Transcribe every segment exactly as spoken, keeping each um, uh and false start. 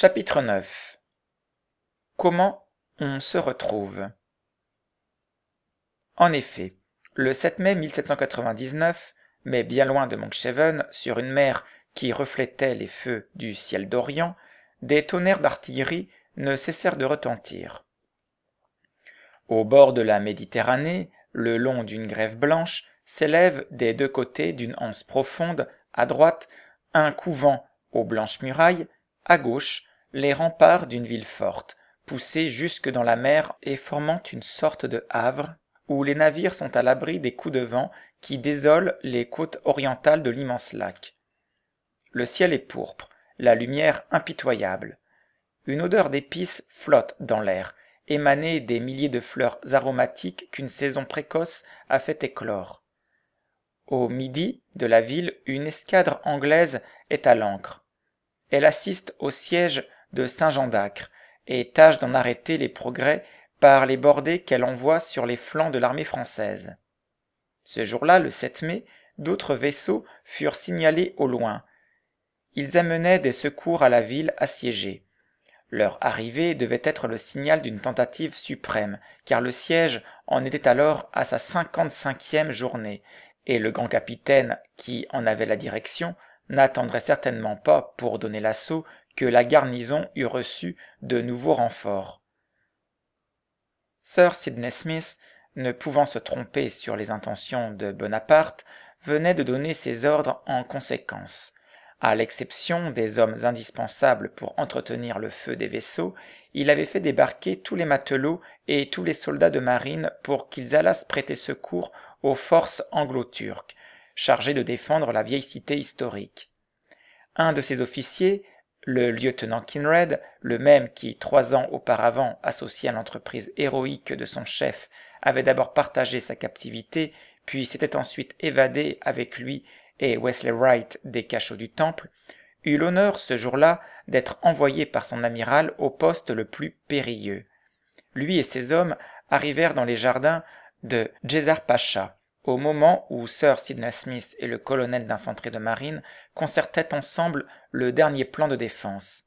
Chapitre neuf. Comment on se retrouve? En effet, le sept mai mille sept cent quatre-vingt-dix-neuf, mais bien loin de Monkshaven, sur une mer qui reflétait les feux du ciel d'Orient, des tonnerres d'artillerie ne cessèrent de retentir. Au bord de la Méditerranée, le long d'une grève blanche, s'élève des deux côtés d'une anse profonde, à droite, un couvent aux blanches murailles, à gauche, les remparts d'une ville forte, poussée jusque dans la mer et formant une sorte de havre, où les navires sont à l'abri des coups de vent qui désolent les côtes orientales de l'immense lac. Le ciel est pourpre, la lumière impitoyable. Une odeur d'épices flotte dans l'air, émanée des milliers de fleurs aromatiques qu'une saison précoce a fait éclore. Au midi de la ville, une escadre anglaise est à l'ancre. Elle assiste au siège de Saint-Jean d'Acre et tâche d'en arrêter les progrès par les bordées qu'elle envoie sur les flancs de l'armée française. Ce jour-là, le sept mai, d'autres vaisseaux furent signalés au loin. Ils amenaient des secours à la ville assiégée. Leur arrivée devait être le signal d'une tentative suprême, car le siège en était alors à sa cinquante-cinquième journée, et le grand capitaine, qui en avait la direction, n'attendrait certainement pas, pour donner l'assaut, que la garnison eût reçu de nouveaux renforts. Sir Sidney Smith, ne pouvant se tromper sur les intentions de Bonaparte, venait de donner ses ordres en conséquence. À l'exception des hommes indispensables pour entretenir le feu des vaisseaux, il avait fait débarquer tous les matelots et tous les soldats de marine pour qu'ils allassent prêter secours aux forces anglo-turques, chargées de défendre la vieille cité historique. Un de ces officiers, le lieutenant Kinraid, le même qui, trois ans auparavant, associé à l'entreprise héroïque de son chef, avait d'abord partagé sa captivité, puis s'était ensuite évadé avec lui et Wesley Wright des cachots du Temple, eut l'honneur ce jour-là d'être envoyé par son amiral au poste le plus périlleux. Lui et ses hommes arrivèrent dans les jardins de Djezzar Pacha, au moment où Sir Sidney Smith et le colonel d'infanterie de marine concertaient ensemble le dernier plan de défense.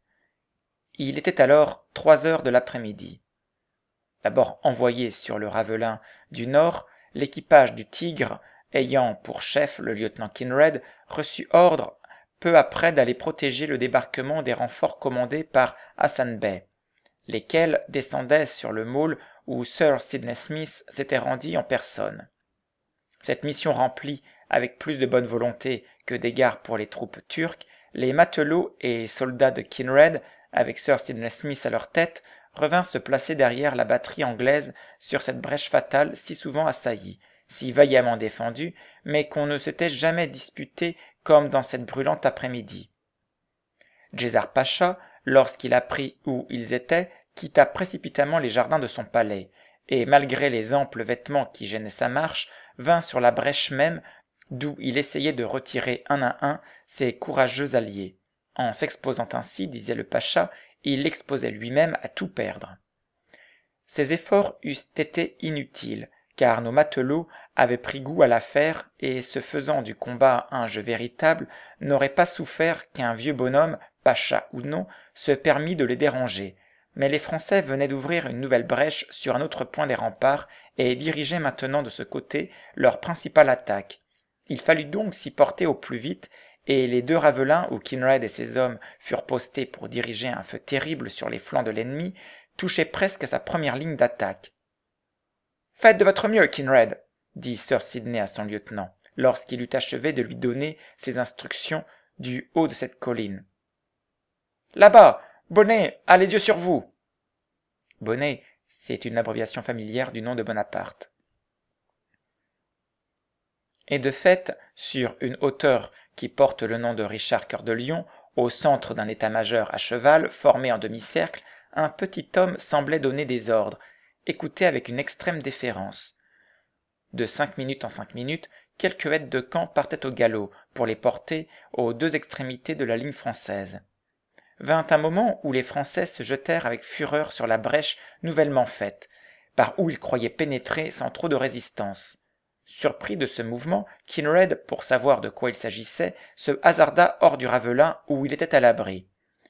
Il était alors trois heures de l'après-midi. D'abord envoyé sur le Ravelin du Nord, l'équipage du Tigre, ayant pour chef le lieutenant Kinraid, reçut ordre peu après d'aller protéger le débarquement des renforts commandés par Hassan Bey, lesquels descendaient sur le môle où Sir Sidney Smith s'était rendu en personne. Cette mission remplie avec plus de bonne volonté que d'égard pour les troupes turques, les matelots et soldats de Kinraid, avec Sir Sidney Smith à leur tête, revinrent se placer derrière la batterie anglaise sur cette brèche fatale si souvent assaillie, si vaillamment défendue, mais qu'on ne s'était jamais disputée comme dans cette brûlante après-midi. Djezzar Pacha, lorsqu'il apprit où ils étaient, quitta précipitamment les jardins de son palais, et malgré les amples vêtements qui gênaient sa marche, vint sur la brèche même, d'où il essayait de retirer un à un ses courageux alliés. En s'exposant ainsi, disait le pacha, il l'exposait lui-même à tout perdre. Ces efforts eussent été inutiles, car nos matelots avaient pris goût à l'affaire et, se faisant du combat un jeu véritable, n'auraient pas souffert qu'un vieux bonhomme, pacha ou non, se permît de les déranger. Mais les Français venaient d'ouvrir une nouvelle brèche sur un autre point des remparts et dirigeaient maintenant de ce côté leur principale attaque. Il fallut donc s'y porter au plus vite, et les deux ravelins où Kinraid et ses hommes furent postés pour diriger un feu terrible sur les flancs de l'ennemi touchaient presque à sa première ligne d'attaque. « Faites de votre mieux, Kinraid, » dit Sir Sidney à son lieutenant, lorsqu'il eut achevé de lui donner ses instructions du haut de cette colline. « Là-bas, Bonnet a les yeux sur vous !» Bonnet, c'est une abréviation familière du nom de Bonaparte. Et de fait, sur une hauteur qui porte le nom de Richard Cœur de Lion, au centre d'un état-major à cheval formé en demi-cercle, un petit homme semblait donner des ordres, écouté avec une extrême déférence. De cinq minutes en cinq minutes, quelques aides de camp partaient au galop pour les porter aux deux extrémités de la ligne française. Vint un moment où les Français se jetèrent avec fureur sur la brèche nouvellement faite, par où ils croyaient pénétrer sans trop de résistance. Surpris de ce mouvement, Kinraid, pour savoir de quoi il s'agissait, se hasarda hors du Ravelin où il était à l'abri.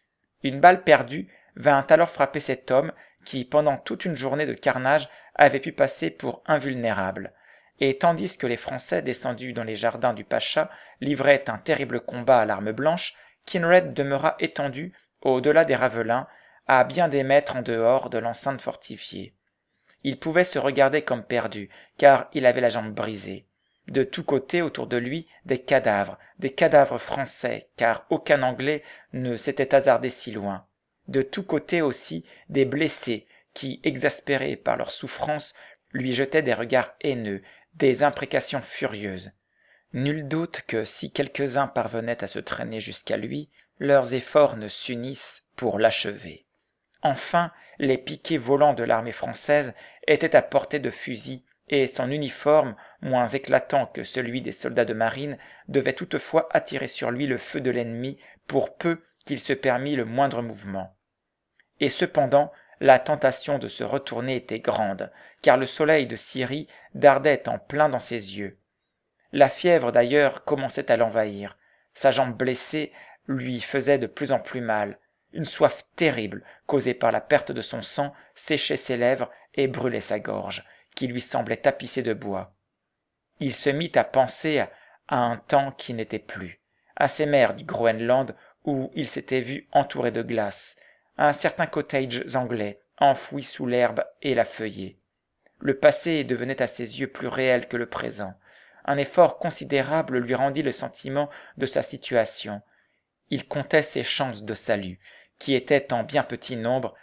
Une balle perdue vint alors frapper cet homme qui, pendant toute une journée de carnage, avait pu passer pour invulnérable. Et tandis que les Français descendus dans les jardins du Pacha livraient un terrible combat à l'arme blanche, Kinraid demeura étendu au-delà des Ravelins, à bien des mètres en dehors de l'enceinte fortifiée. Il pouvait se regarder comme perdu, car il avait la jambe brisée. De tous côtés autour de lui, des cadavres, des cadavres français, car aucun Anglais ne s'était hasardé si loin. De tous côtés aussi, des blessés, qui, exaspérés par leur souffrance, lui jetaient des regards haineux, des imprécations furieuses. Nul doute que si quelques-uns parvenaient à se traîner jusqu'à lui, leurs efforts ne s'unissent pour l'achever. Enfin, les piquets volants de l'armée française étaient à portée de fusil, et son uniforme, moins éclatant que celui des soldats de marine, devait toutefois attirer sur lui le feu de l'ennemi pour peu qu'il se permît le moindre mouvement. Et cependant, la tentation de se retourner était grande, car le soleil de Syrie dardait en plein dans ses yeux. La fièvre d'ailleurs commençait à l'envahir, sa jambe blessée lui faisait de plus en plus mal, une soif terrible, causée par la perte de son sang, séchait ses lèvres et brûlait sa gorge, qui lui semblait tapissée de bois. Il se mit à penser à, à un temps qui n'était plus, à ces mers du Groenland où il s'était vu entouré de glace, à certains cottages anglais, enfouis sous l'herbe et la feuillée. Le passé devenait à ses yeux plus réel que le présent. Un effort considérable lui rendit le sentiment de sa situation. Il comptait ses chances de salut, qui étaient en bien petit nombre,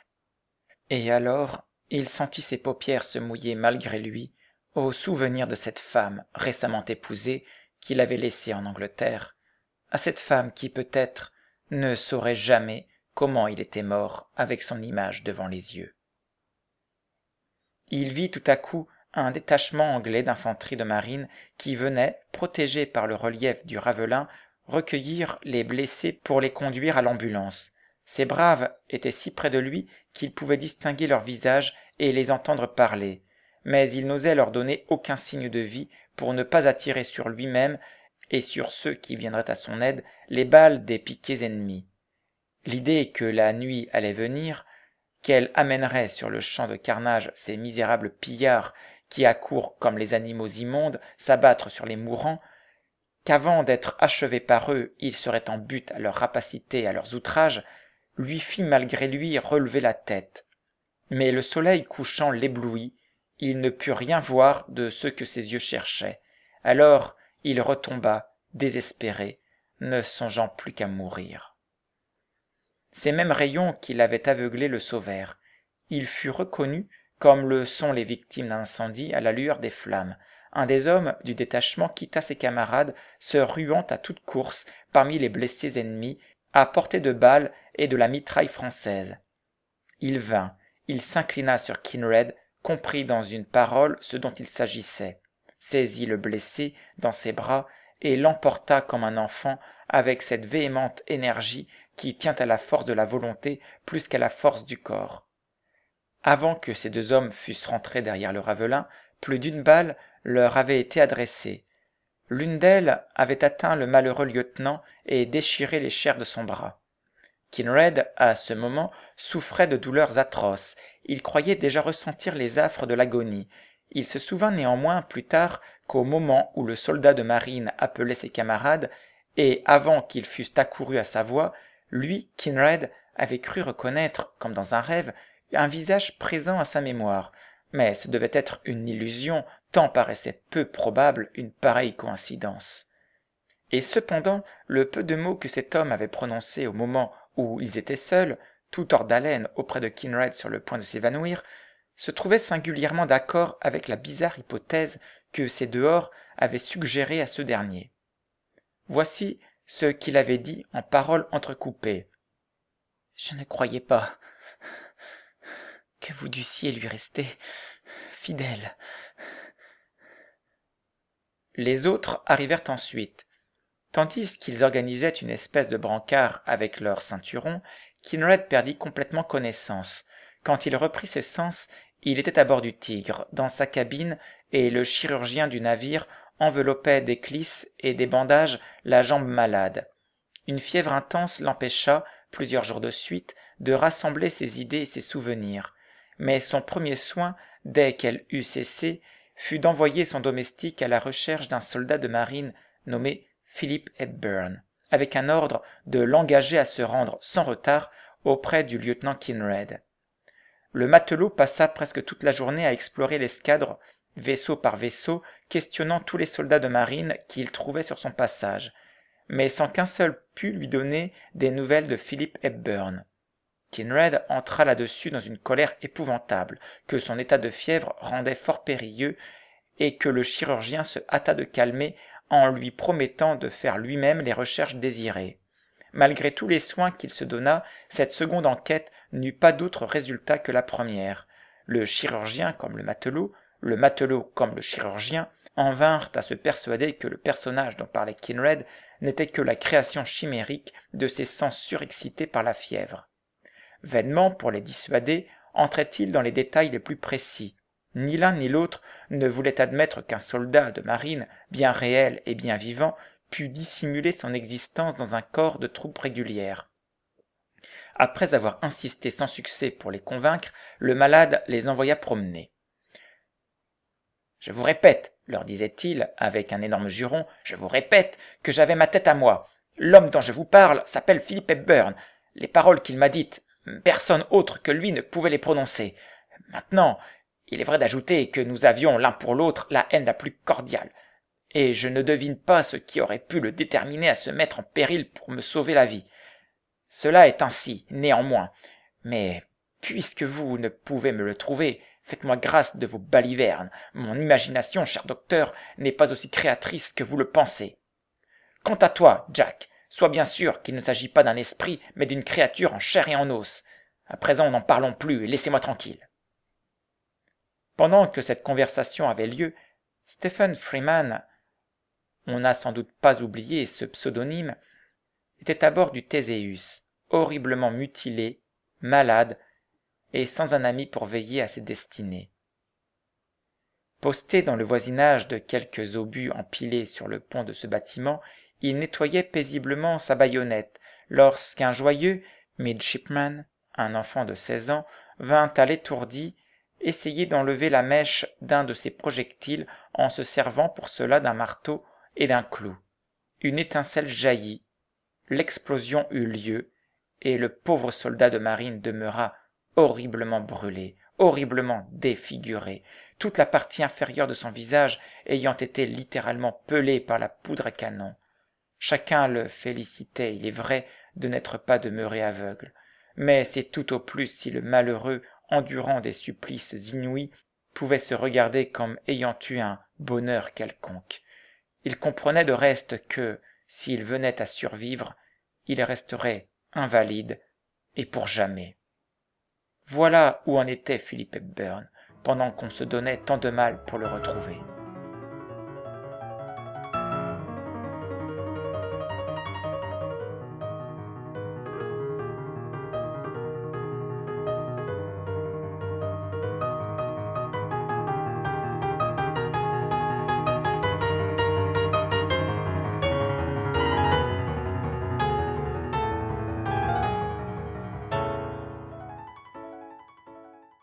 et alors il sentit ses paupières se mouiller malgré lui au souvenir de cette femme récemment épousée qu'il avait laissée en Angleterre, à cette femme qui peut-être ne saurait jamais comment il était mort avec son image devant les yeux. Il vit tout à coup un détachement anglais d'infanterie de marine qui venait, protégé par le relief du Ravelin, recueillir les blessés pour les conduire à l'ambulance. Ces braves étaient si près de lui qu'il pouvait distinguer leurs visages et les entendre parler, mais il n'osait leur donner aucun signe de vie pour ne pas attirer sur lui-même et sur ceux qui viendraient à son aide les balles des piquets ennemis. L'idée que la nuit allait venir, qu'elle amènerait sur le champ de carnage ces misérables pillards qui accourent comme les animaux immondes s'abattre sur les mourants, qu'avant d'être achevés par eux, ils seraient en butte à leur rapacité et à leurs outrages, lui fit malgré lui relever la tête. Mais le soleil couchant l'éblouit, il ne put rien voir de ce que ses yeux cherchaient. Alors il retomba, désespéré, ne songeant plus qu'à mourir. Ces mêmes rayons qui l'avaient aveuglé le sauvèrent. Il fut reconnu, comme le sont les victimes d'incendie à la lueur des flammes. Un des hommes du détachement quitta ses camarades, se ruant à toute course parmi les blessés ennemis, à portée de balles et de la mitraille française. Il vint, il s'inclina sur Kinraid, comprit dans une parole ce dont il s'agissait, saisit le blessé dans ses bras et l'emporta comme un enfant avec cette véhémente énergie qui tient à la force de la volonté plus qu'à la force du corps. Avant que ces deux hommes fussent rentrés derrière le Ravelin, plus d'une balle leur avait été adressée. L'une d'elles avait atteint le malheureux lieutenant et déchiré les chairs de son bras. Kinraid, à ce moment, souffrait de douleurs atroces. Il croyait déjà ressentir les affres de l'agonie. Il se souvint néanmoins plus tard qu'au moment où le soldat de marine appelait ses camarades, et avant qu'ils fussent accourus à sa voix, lui, Kinraid, avait cru reconnaître, comme dans un rêve, un visage présent à sa mémoire, mais ce devait être une illusion, tant paraissait peu probable une pareille coïncidence. Et cependant, le peu de mots que cet homme avait prononcés au moment où ils étaient seuls, tout hors d'haleine auprès de Kinraid sur le point de s'évanouir, se trouvait singulièrement d'accord avec la bizarre hypothèse que ces dehors avaient suggérée à ce dernier. Voici ce qu'il avait dit en paroles entrecoupées. « Je ne croyais pas que vous dussiez lui rester fidèle. » Les autres arrivèrent ensuite. Tandis qu'ils organisaient une espèce de brancard avec leurs ceinturons, Kinraid perdit complètement connaissance. Quand il reprit ses sens, il était à bord du Tigre, dans sa cabine, et le chirurgien du navire enveloppait des clisses et des bandages la jambe malade. Une fièvre intense l'empêcha, plusieurs jours de suite, de rassembler ses idées et ses souvenirs, mais son premier soin, dès qu'elle eut cessé, fut d'envoyer son domestique à la recherche d'un soldat de marine nommé Philip Hepburn, avec un ordre de l'engager à se rendre sans retard auprès du lieutenant Kinraid. Le matelot passa presque toute la journée à explorer l'escadre, vaisseau par vaisseau, questionnant tous les soldats de marine qu'il trouvait sur son passage, mais sans qu'un seul pût lui donner des nouvelles de Philip Hepburn. Kinraid entra là-dessus dans une colère épouvantable, que son état de fièvre rendait fort périlleux, et que le chirurgien se hâta de calmer en lui promettant de faire lui-même les recherches désirées. Malgré tous les soins qu'il se donna, cette seconde enquête n'eut pas d'autre résultat que la première. Le chirurgien comme le matelot, le matelot comme le chirurgien, en vinrent à se persuader que le personnage dont parlait Kinraid n'était que la création chimérique de ses sens surexcités par la fièvre. Vainement, pour les dissuader, entrait-il dans les détails les plus précis. Ni l'un ni l'autre ne voulait admettre qu'un soldat de marine, bien réel et bien vivant, pût dissimuler son existence dans un corps de troupes régulières. Après avoir insisté sans succès pour les convaincre, le malade les envoya promener. « Je vous répète, leur disait-il avec un énorme juron, je vous répète que j'avais ma tête à moi. L'homme dont je vous parle s'appelle Philip Hepburn. Les paroles qu'il m'a dites, personne autre que lui ne pouvait les prononcer. Maintenant, il est vrai d'ajouter que nous avions l'un pour l'autre la haine la plus cordiale, et je ne devine pas ce qui aurait pu le déterminer à se mettre en péril pour me sauver la vie. Cela est ainsi, néanmoins, mais puisque vous ne pouvez me le trouver, faites-moi grâce de vos balivernes. Mon imagination, cher docteur, n'est pas aussi créatrice que vous le pensez. Quant à toi, Jack, sois bien sûr qu'il ne s'agit pas d'un esprit, mais d'une créature en chair et en os. À présent, n'en parlons plus et laissez-moi tranquille. » Pendant que cette conversation avait lieu, Stephen Freeman, on n'a sans doute pas oublié ce pseudonyme, était à bord du Théséus, horriblement mutilé, malade, et sans un ami pour veiller à ses destinées. Posté dans le voisinage de quelques obus empilés sur le pont de ce bâtiment, il nettoyait paisiblement sa baïonnette, lorsqu'un joyeux midshipman, un enfant de seize ans, vint à l'étourdi essayer d'enlever la mèche d'un de ses projectiles en se servant pour cela d'un marteau et d'un clou. Une étincelle jaillit, l'explosion eut lieu, et le pauvre soldat de marine demeura horriblement brûlé, horriblement défiguré, toute la partie inférieure de son visage ayant été littéralement pelée par la poudre à canon. Chacun le félicitait, il est vrai, de n'être pas demeuré aveugle, mais c'est tout au plus si le malheureux, endurant des supplices inouïs, pouvait se regarder comme ayant eu un bonheur quelconque. Il comprenait de reste que, s'il venait à survivre, il resterait invalide, et pour jamais. Voilà où en était Philip Hepburn, pendant qu'on se donnait tant de mal pour le retrouver.